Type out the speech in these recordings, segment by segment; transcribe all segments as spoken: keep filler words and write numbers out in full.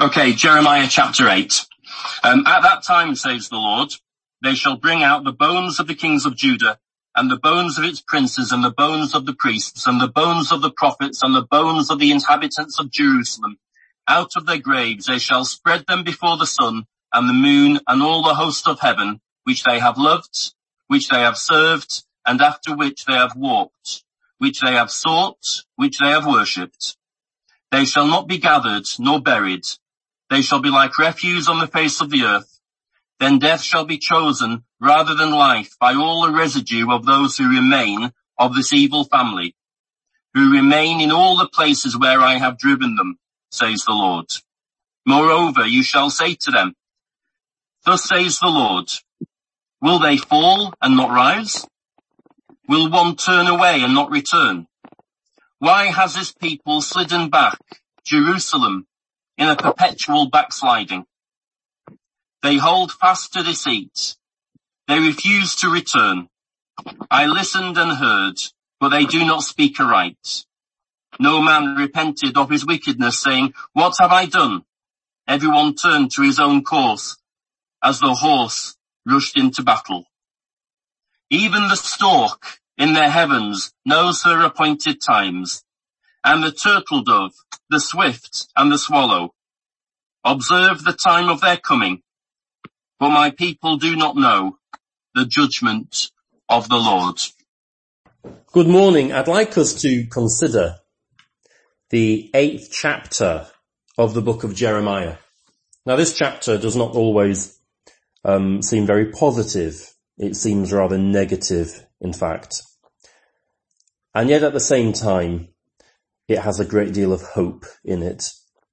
Okay, Jeremiah chapter eight. Um, at that time, says the Lord, they shall bring out the bones of the kings of Judah, and the bones of its princes, and the bones of the priests, and the bones of the prophets, and the bones of the inhabitants of Jerusalem. Out of their graves they shall spread them before the sun, and the moon, and all the host of heaven, which they have loved, which they have served, and after which they have walked, which they have sought, which they have worshipped. They shall not be gathered, nor buried. They shall be like refuse on the face of the earth. Then death shall be chosen rather than life by all the residue of those who remain of this evil family, who remain in all the places where I have driven them, says the Lord. Moreover, you shall say to them, thus says the Lord, will they fall and not rise? Will one turn away and not return? Why has this people slidden back, Jerusalem, in a perpetual backsliding? They hold fast to deceit. They refuse to return. I listened and heard, but they do not speak aright. No man repented of his wickedness, saying, what have I done? Everyone turned to his own course, as the horse rushed into battle. Even the stork in their heavens knows her appointed times, and the turtle dove, the swift, and the swallow observe the time of their coming, but my people do not know the judgment of the Lord. Good morning. I'd like us to consider the eighth chapter of the book of Jeremiah. Now, this chapter does not always um, seem very positive. It seems rather negative, in fact. And yet at the same time, it has a great deal of hope in it.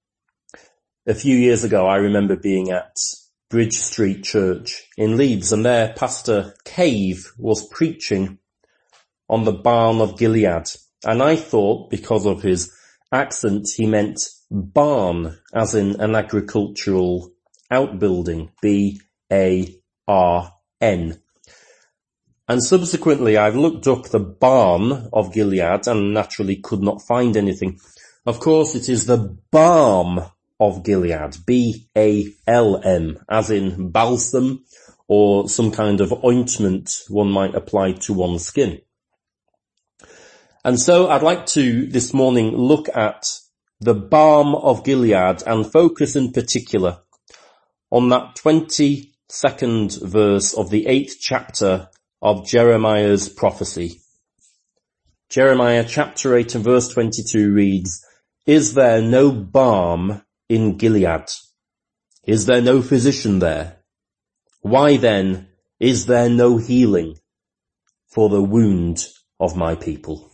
A few years ago, I remember being at Bridge Street Church in Leeds, and there Pastor Cave was preaching on the barn of Gilead. And I thought, because of his accent, he meant barn, as in an agricultural outbuilding, B A R N. And subsequently, I've looked up the barn of Gilead and naturally could not find anything. Of course, it is the balm of Gilead, B A L M, as in balsam or some kind of ointment one might apply to one's skin. And so I'd like to this morning look at the balm of Gilead and focus in particular on that twenty-second verse of the eighth chapter of Jeremiah's prophecy. Jeremiah chapter eight and verse twenty-two reads, is there no balm in Gilead? Is there no physician there? Why then is there no healing for the wound of my people?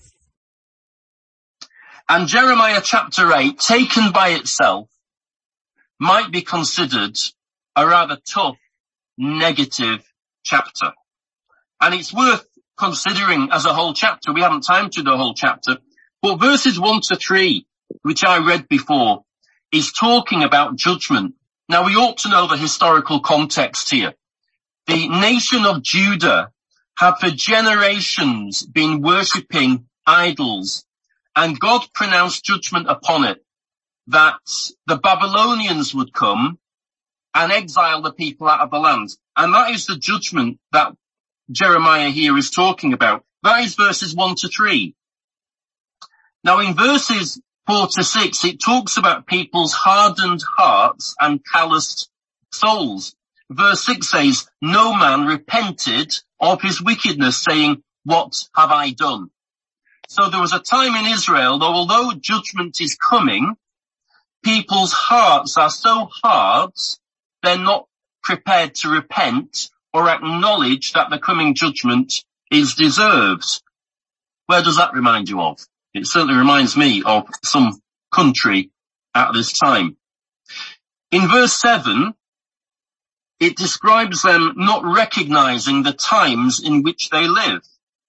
And Jeremiah chapter eight, taken by itself, might be considered a rather tough, negative chapter. And it's worth considering as a whole chapter. We haven't time to do the whole chapter. But verses one to three, which I read before, is talking about judgment. Now, we ought to know the historical context here. The nation of Judah had for generations been worshipping idols, and God pronounced judgment upon it, that the Babylonians would come and exile the people out of the land. And that is the judgment that Jeremiah here is talking about. That is verses one to three. Now in verses four to six, it talks about people's hardened hearts and calloused souls. Verse six says, no man repented of his wickedness, saying, what have I done? So there was a time in Israel, though although judgment is coming, people's hearts are so hard, they're not prepared to repent or acknowledge that the coming judgment is deserved. Where does that remind you of? It certainly reminds me of some country at this time. In verse seven, it describes them not recognizing the times in which they live.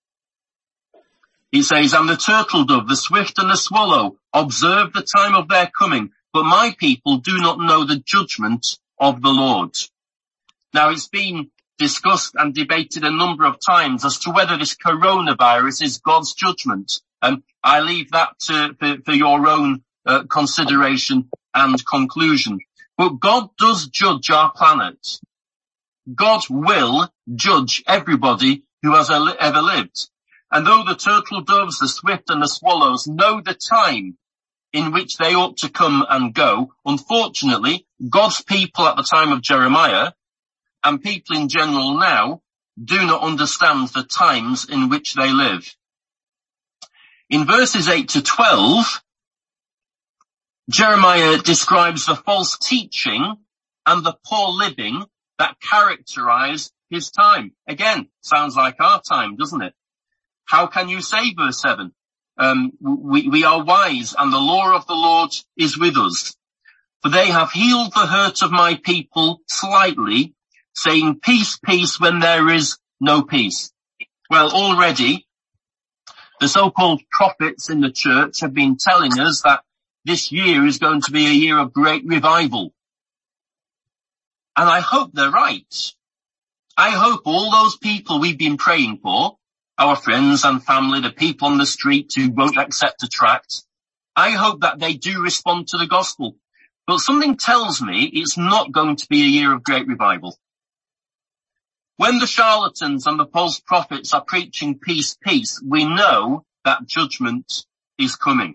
It says, and the turtle dove, the swift and the swallow observe the time of their coming, but my people do not know the judgment of the Lord. Now it's been discussed and debated a number of times as to whether this coronavirus is God's judgment. And I leave that to, for, for your own uh, consideration and conclusion. But God does judge our planet. God will judge everybody who has ever lived. And though the turtle doves, the swift and the swallows know the time in which they ought to come and go, unfortunately, God's people at the time of Jeremiah and people in general now do not understand the times in which they live. In verses eight to twelve, Jeremiah describes the false teaching and the poor living that characterize his time. Again, sounds like our time, doesn't it? How can you say, verse seven, um, we, we are wise and the law of the Lord is with us. For they have healed the hurt of my people slightly, saying peace, peace when there is no peace. Well, already the so-called prophets in the church have been telling us that this year is going to be a year of great revival. And I hope they're right. I hope all those people we've been praying for, our friends and family, the people on the street who won't accept a tract, I hope that they do respond to the gospel. But something tells me it's not going to be a year of great revival. When the charlatans and the false prophets are preaching peace, peace, we know that judgment is coming.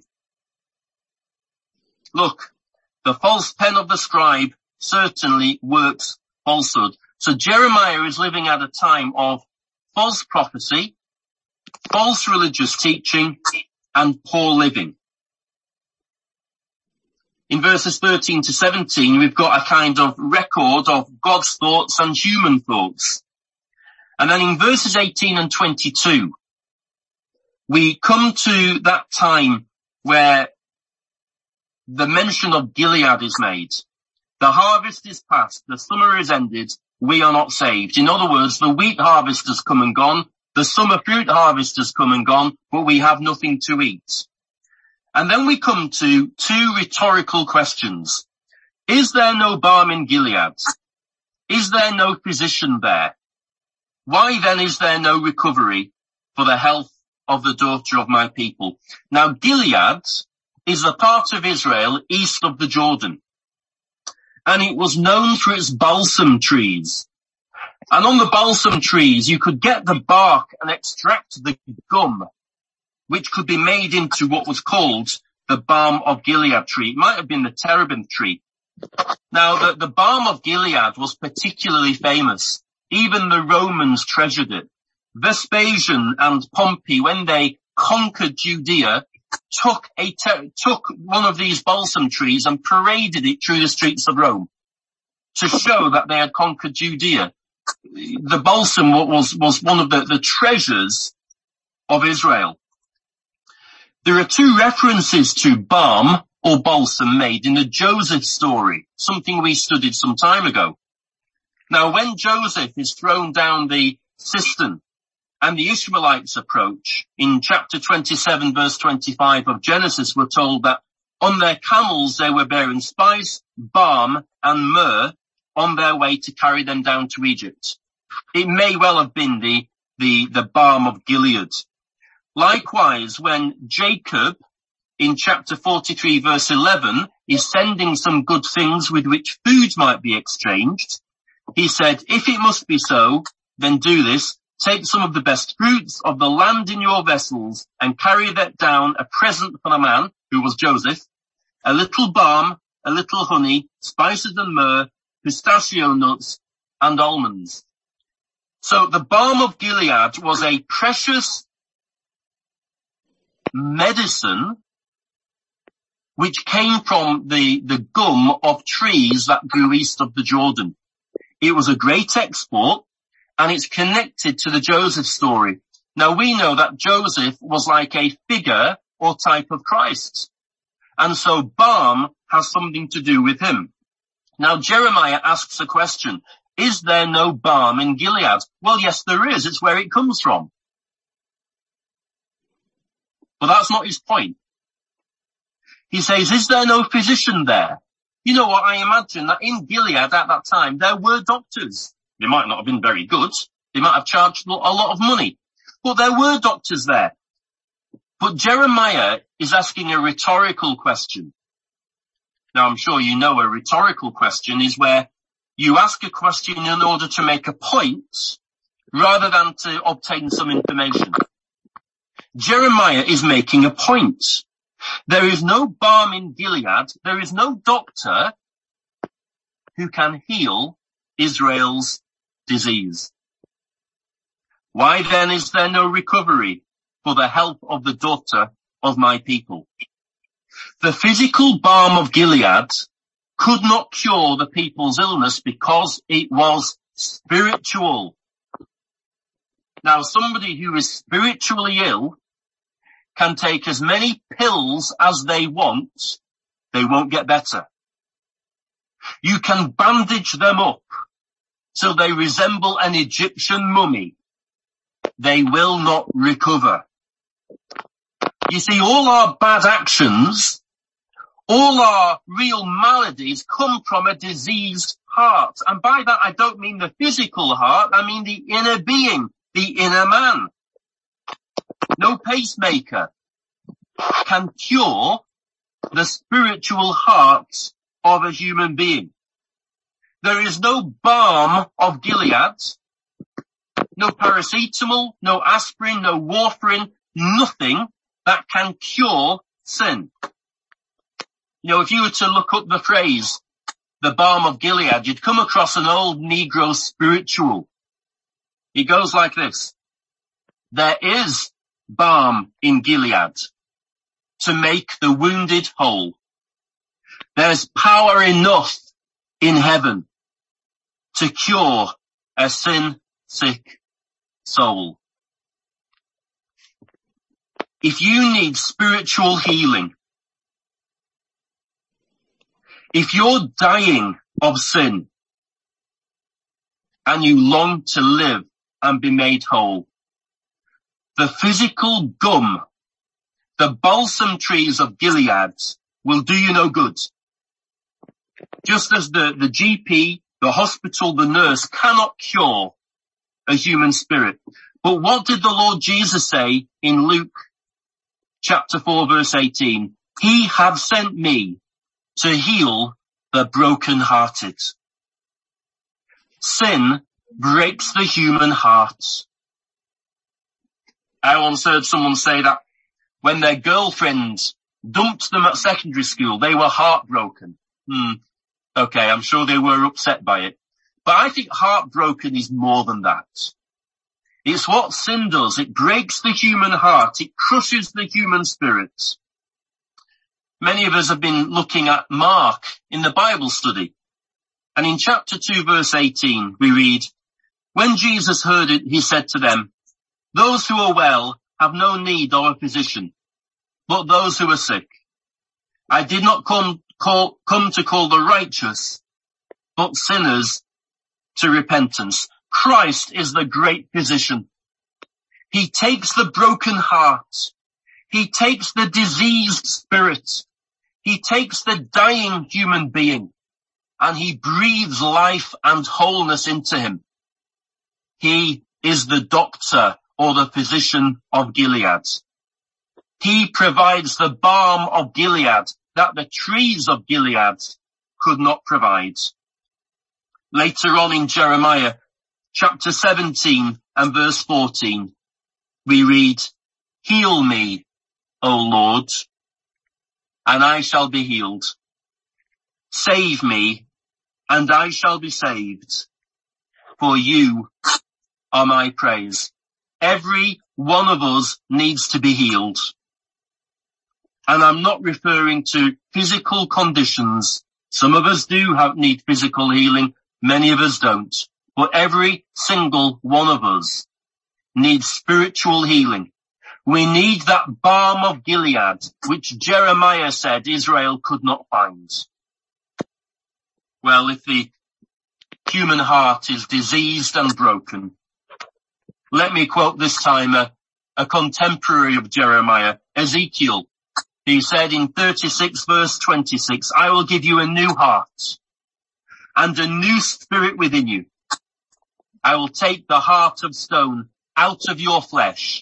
Look, the false pen of the scribe certainly works falsehood. So Jeremiah is living at a time of false prophecy, false religious teaching, and poor living. In verses thirteen to seventeen, we've got a kind of record of God's thoughts and human thoughts. And then in verses eighteen and twenty-two, we come to that time where the mention of Gilead is made. The harvest is past, the summer is ended, we are not saved. In other words, the wheat harvest has come and gone, the summer fruit harvest has come and gone, but we have nothing to eat. And then we come to two rhetorical questions. Is there no balm in Gilead? Is there no physician there? Why then is there no recovery for the health of the daughter of my people? Now Gilead is the part of Israel east of the Jordan, and it was known for its balsam trees. And on the balsam trees you could get the bark and extract the gum, which could be made into what was called the balm of Gilead tree. It might have been the terebinth tree. Now the, the balm of Gilead was particularly famous. Even the Romans treasured it. Vespasian and Pompey, when they conquered Judea, took a te- took one of these balsam trees and paraded it through the streets of Rome to show that they had conquered Judea. The balsam was was one of the, the treasures of Israel. There are two references to balm or balsam made in the Joseph story, something we studied some time ago. Now, when Joseph is thrown down the cistern and the Ishmaelites approach, in chapter twenty-seven, verse twenty-five of Genesis, we're told that on their camels they were bearing spice, balm, and myrrh on their way to carry them down to Egypt. It may well have been the, the, the balm of Gilead. Likewise, when Jacob, in chapter forty-three, verse eleven, is sending some good things with which food might be exchanged, he said, if it must be so, then do this. Take some of the best fruits of the land in your vessels and carry that down, a present for the man, who was Joseph, a little balm, a little honey, spices and myrrh, pistachio nuts, and almonds. So the balm of Gilead was a precious medicine which came from the, the gum of trees that grew east of the Jordan. It was a great export, and it's connected to the Joseph story. Now we know that Joseph was like a figure or type of Christ, and so balm has something to do with him. Now Jeremiah asks a question, is there no balm in Gilead? Well, yes there is, it's where it comes from. But that's not his point. He says, is there no physician there? You know what, I imagine that in Gilead at that time, there were doctors. They might not have been very good. They might have charged a lot of money. But there were doctors there. But Jeremiah is asking a rhetorical question. Now, I'm sure you know a rhetorical question is where you ask a question in order to make a point rather than to obtain some information. Jeremiah is making a point. There is no balm in Gilead. There is no doctor who can heal Israel's disease. Why then is there no recovery for the health of the daughter of my people? The physical balm of Gilead could not cure the people's illness because it was spiritual. Now, somebody who is spiritually ill can take as many pills as they want, they won't get better. You can bandage them up till they resemble an Egyptian mummy. They will not recover. You see, all our bad actions, all our real maladies come from a diseased heart. And by that I don't mean the physical heart, I mean the inner being, the inner man. No pacemaker can cure the spiritual heart of a human being. There is no balm of Gilead, no paracetamol, no aspirin, no warfarin, nothing that can cure sin. You know, if you were to look up the phrase, the balm of Gilead, you'd come across an old Negro spiritual. It goes like this. There is balm in Gilead to make the wounded whole. There's power enough in heaven to cure a sin-sick soul. If you need spiritual healing, if you're dying of sin and you long to live and be made whole, the physical gum, the balsam trees of Gilead will do you no good. Just as the, the G P, the hospital, the nurse cannot cure a human spirit. But what did the Lord Jesus say in Luke chapter four verse eighteen? He hath sent me to heal the broken-hearted. Sin breaks the human heart. I once heard someone say that when their girlfriends dumped them at secondary school, they were heartbroken. Hmm. Okay, I'm sure they were upset by it. But I think heartbroken is more than that. It's what sin does. It breaks the human heart. It crushes the human spirit. Many of us have been looking at Mark in the Bible study. And in chapter two verse eighteen we read, when Jesus heard it, he said to them, those who are well have no need of a physician, but those who are sick. I did not come, call, come to call the righteous, but sinners to repentance. Christ is the great physician. He takes the broken heart. He takes the diseased spirit. He takes the dying human being and he breathes life and wholeness into him. He is the doctor or the physician of Gilead. He provides the balm of Gilead that the trees of Gilead could not provide. Later on in Jeremiah chapter seventeen and verse fourteen, we read, heal me, O Lord, and I shall be healed. Save me, and I shall be saved, for you are my praise. Every one of us needs to be healed. And I'm not referring to physical conditions. Some of us do have, need physical healing. Many of us don't. But every single one of us needs spiritual healing. We need that balm of Gilead, which Jeremiah said Israel could not find. Well, if the human heart is diseased and broken, let me quote this time a, a contemporary of Jeremiah, Ezekiel. He said in thirty-six verse twenty-six, I will give you a new heart and a new spirit within you. I will take the heart of stone out of your flesh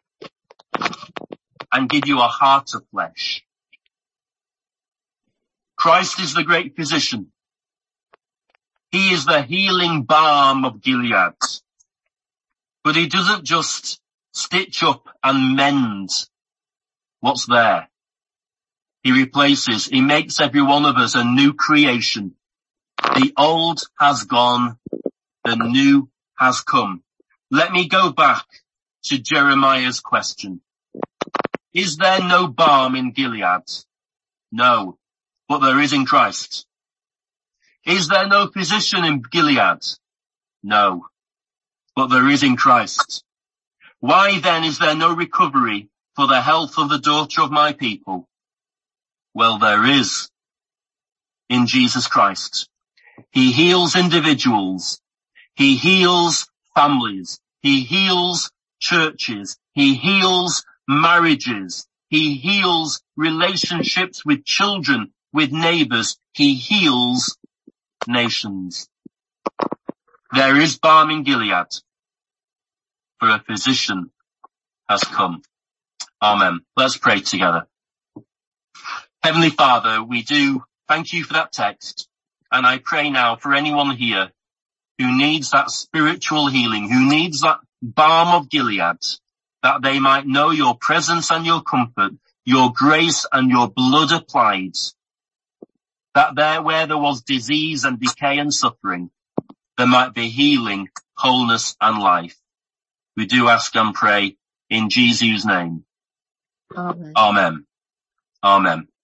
and give you a heart of flesh. Christ is the great physician. He is the healing balm of Gilead. But he doesn't just stitch up and mend what's there. He replaces, he makes every one of us a new creation. The old has gone, the new has come. Let me go back to Jeremiah's question. Is there no balm in Gilead? No, but there is in Christ. Is there no physician in Gilead? No, but there is in Christ. Why then is there no recovery for the health of the daughter of my people? Well, there is in Jesus Christ. He heals individuals. He heals families. He heals churches. He heals marriages. He heals relationships with children, with neighbours. He heals nations. There is balm in Gilead, for a physician has come. Amen. Let's pray together. Heavenly Father, we do thank you for that text, and I pray now for anyone here who needs that spiritual healing, who needs that balm of Gilead, that they might know your presence and your comfort, your grace and your blood applied, that there where there was disease and decay and suffering, there might be healing, wholeness and life. We do ask and pray in Jesus' name. Amen. Amen. Amen.